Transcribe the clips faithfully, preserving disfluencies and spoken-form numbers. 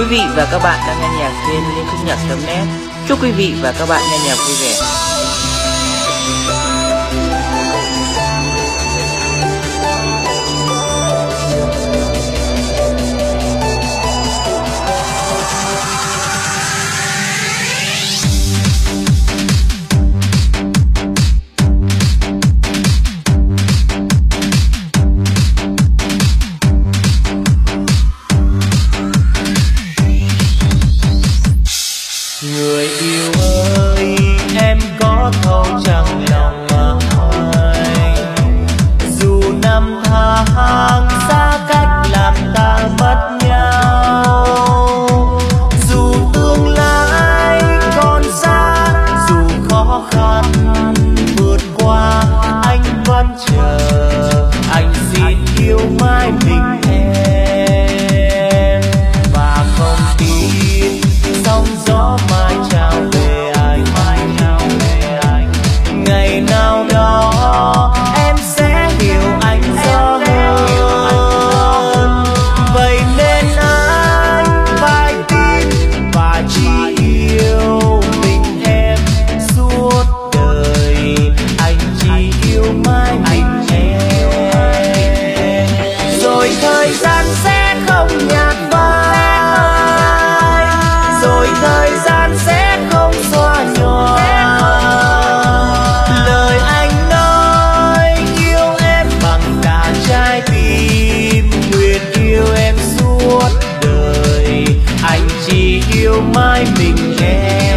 vị và các bạn đang nghe nhạc trên Liên Khúc Nhạc chấm net. Chúc quý vị và các bạn nghe nhạc vui vẻ. Người yêu ơi, em có thấu chẳng lòng anh, dù năm tháng xa cách làm ta mất nhau, dù tương lai còn xa, dù khó khăn vượt qua, anh vẫn chờ, anh xin yêu mãi mình em, và không tin sóng gió mai trao về anh, ngày nào đó em sẽ hiểu anh rõ hơn, vậy nên anh phải tin và chỉ yêu mình em suốt đời, anh chỉ yêu mãi mình em, rồi thời gian sẽ không nhạt phai, rồi thời gian sẽ không xóa nhòa lời anh nói yêu em bằng cả trái tim, nguyện yêu em suốt đời, anh chỉ yêu mãi mình em.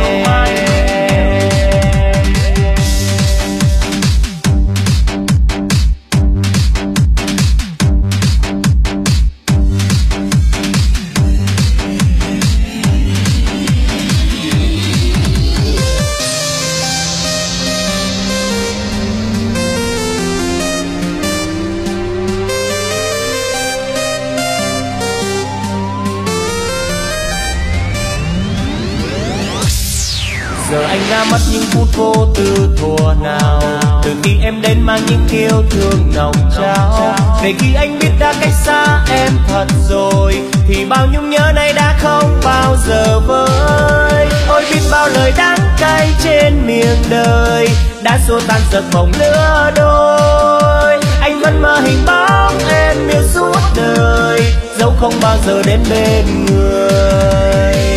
Giờ anh đã mất những phút vô tư thuở nào, từ khi em đến mang những yêu thương nồng trao, để khi anh biết đã cách xa em thật rồi, thì bao nhung nhớ này đã không bao giờ vơi. Ôi biết bao lời đắng cay trên miền đời đã xua tan giấc mộng lứa đôi, anh vẫn mơ hình bóng em yêu suốt đời, dẫu không bao giờ đến bên người.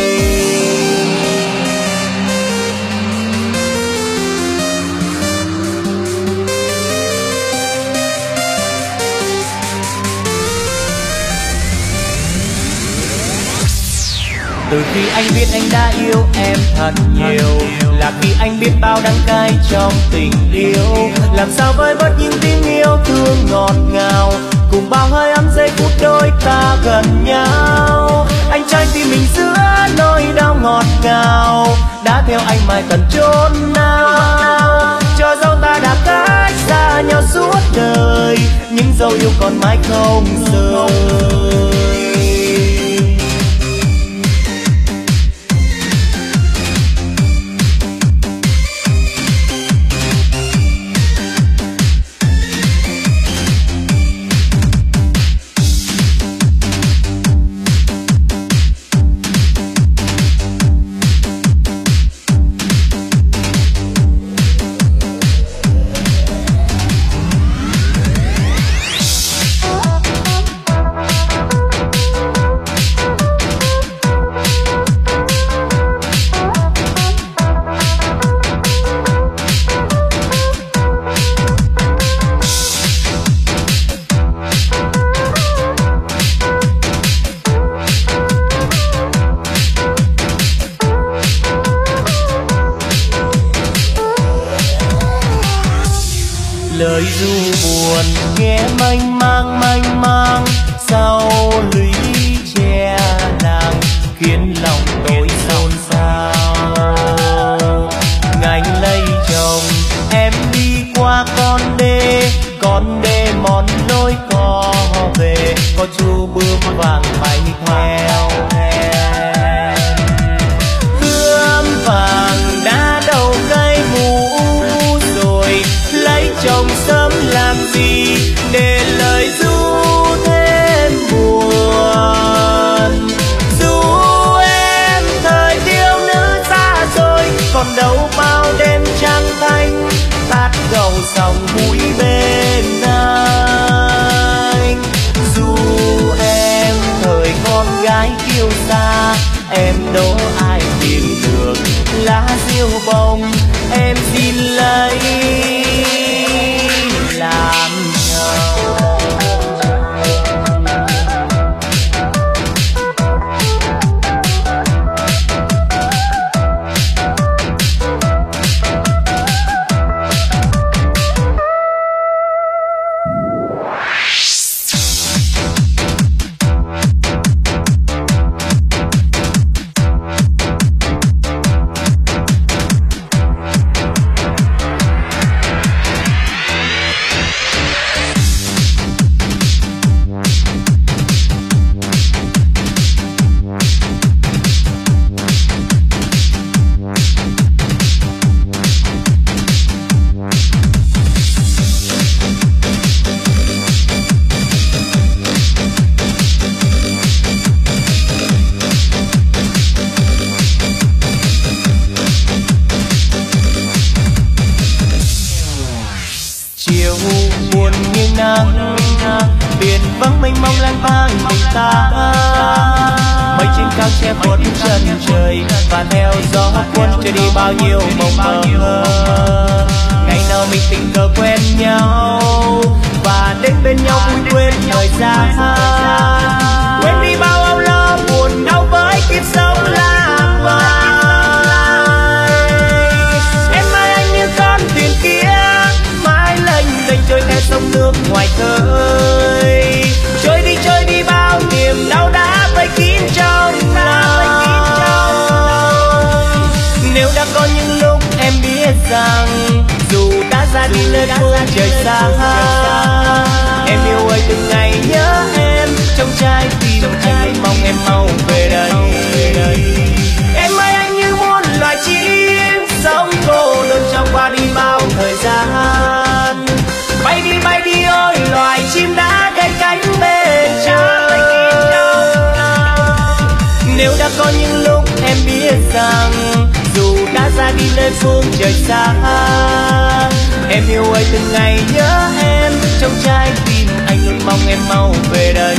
Từ khi anh biết anh đã yêu em thật nhiều, là khi anh biết bao đắng cay trong tình yêu, làm sao với bớt những tiếng yêu thương ngọt ngào, cùng bao hơi ấm giây phút đôi ta gần nhau. Anh trai tim mình giữa nỗi đau ngọt ngào, đã theo anh mãi tận chốn nào, cho dẫu ta đã cách xa nhau suốt đời, những dấu yêu còn mãi không rời. Lời ru buồn nghe mênh mang mênh mang sau lũy tre nàng, khiến lòng tôi xôn xao. Ngành lấy chồng em đi qua con đê, con đê mòn lối có về, có chú bướm vàng bay theo em. Bướm vàng đã đầu cây mũ rồi, lấy chồng sớm làm gì để lời ru thêm buồn, ru bao đêm trăng thanh, tát gầu sóng mũi bên anh. Dù em thời con gái kiêu sa, em đố ai tìm được lá diêu bông, em xin lấy làm chồng. Buồn như nắng, biển vắng mênh mông lang thang mình ta. Mây trên cao che khuất chân trời, và theo gió cuốn trôi đi bao nhiêu mộng mơ. Ngày nào mình tình cờ quen nhau, và đến bên nhau vui quên thời gian. Quên đi bao âu lo buồn đau với kiếp sống lạc loài. Em ơi anh như con thuyền kia mãi lênh đênh trôi theo sông nước ngoài khơi. Trôi đi trôi đi bao niềm đau đã vây kín trong lòng. Nếu đã có những lúc em biết rằng dù đã ra đi nơi phương trời xa, em yêu ơi từng ngày nhớ em, trong trái tim anh mong em mau về đây. Em ơi anh như muôn loài chim sống cô đơn trong qua đi bao thời gian. Bay đi bay đi ôi loài chim đã cay cánh bên trời. Nếu đã có những lúc em biết rằng dù đã ra đi nơi phương trời xa, em yêu ơi từng ngày nhớ em, trong trái tim anh luôn mong em mau về đây.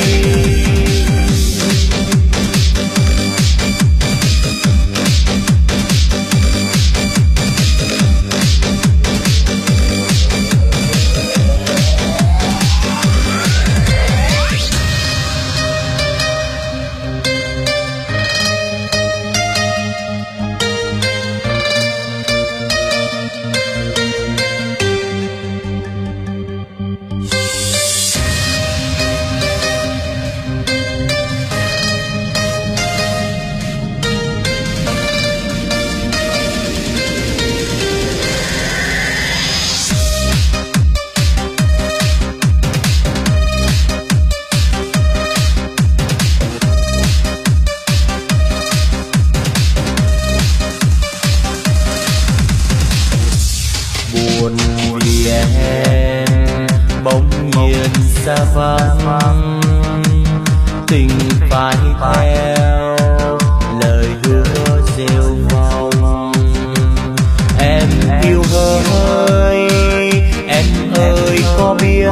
Buồn vì em bỗng nhiên xa vắng, tình phải theo lời hứa rêu vong. Em yêu ơi, em ơi có biết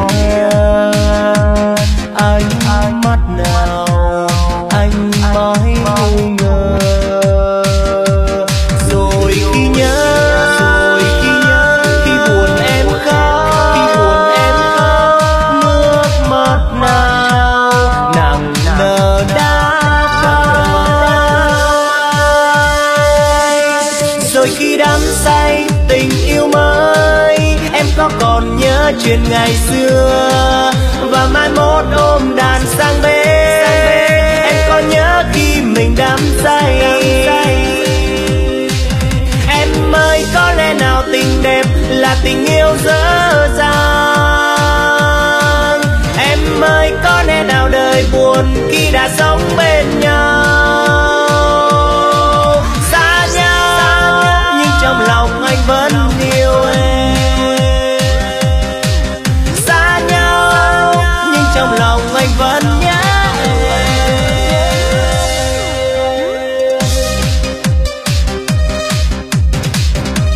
anh mắt nào anh mãi ngu ngơ. Rồi khi nhớ say tình yêu mới, em có còn nhớ chuyện ngày xưa và mai mốt ôm đàn sang bên. Em có nhớ khi mình đắm say. Em ơi có lẽ nào tình đẹp là tình yêu dở dang. Em ơi có lẽ nào đời buồn khi đã sống bên nhau. Trong lòng anh vẫn yêu em, xa nhau nhưng trong lòng anh vẫn nhớ em.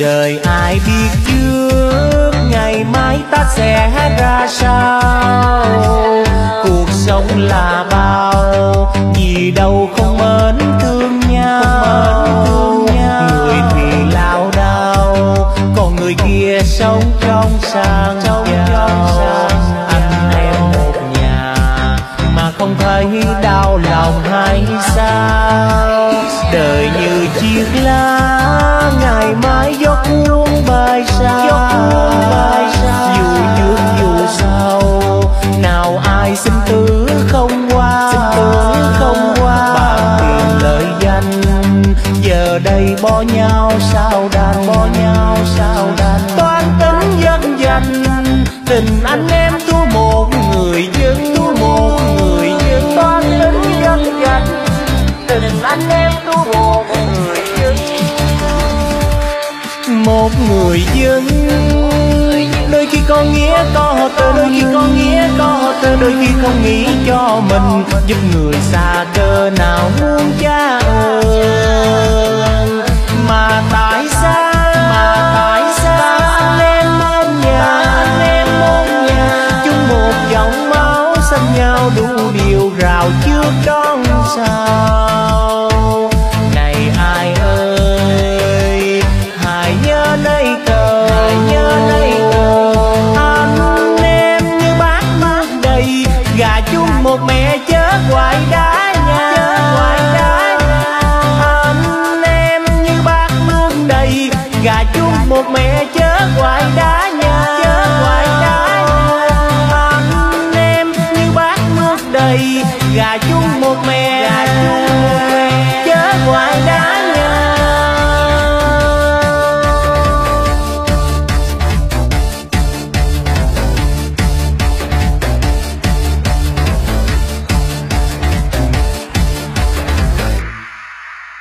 đời ai biết trước ngày mai ta sẽ ra sao. Cuộc sống là bao gì đâu không mến thương nhau. Người thì lao đao còn người kia sống trong sang giàu. Anh em một nhà mà không thấy đau lòng hay sao. Đời như chiếc lá ngày mai gió cuốn bay xa. Dù trước dù sau nào ai sinh tử không qua. Bạc tiền lợi danh giờ đây bỏ nhau sao đành. Toan tính dân danh tình anh em thua một người dân. Toan tính dân danh tình anh em thua một người dân. Một người dân đôi khi có nghĩa có tên, đôi khi có nghĩa có tên, đôi khi không nghĩ cho mình, giúp người xa cơ nào muốn cha ơn. Mà tại sao mà tại sao anh em môn nhà, anh em môn nhà chung một dòng máu xanh nhau đủ điều rào trước đón sao. Này ai ơi hãy nhớ đây cờ, nhớ đây cờ anh em như bát nước đầy, gà chung một mẹ chớ quậy đá nha. Anh em như bát nước đầy, gà chung một mẹ chớ quậy đá nha. Anh em như bát nước đầy, gà chung một mẹ chớ quậy đá.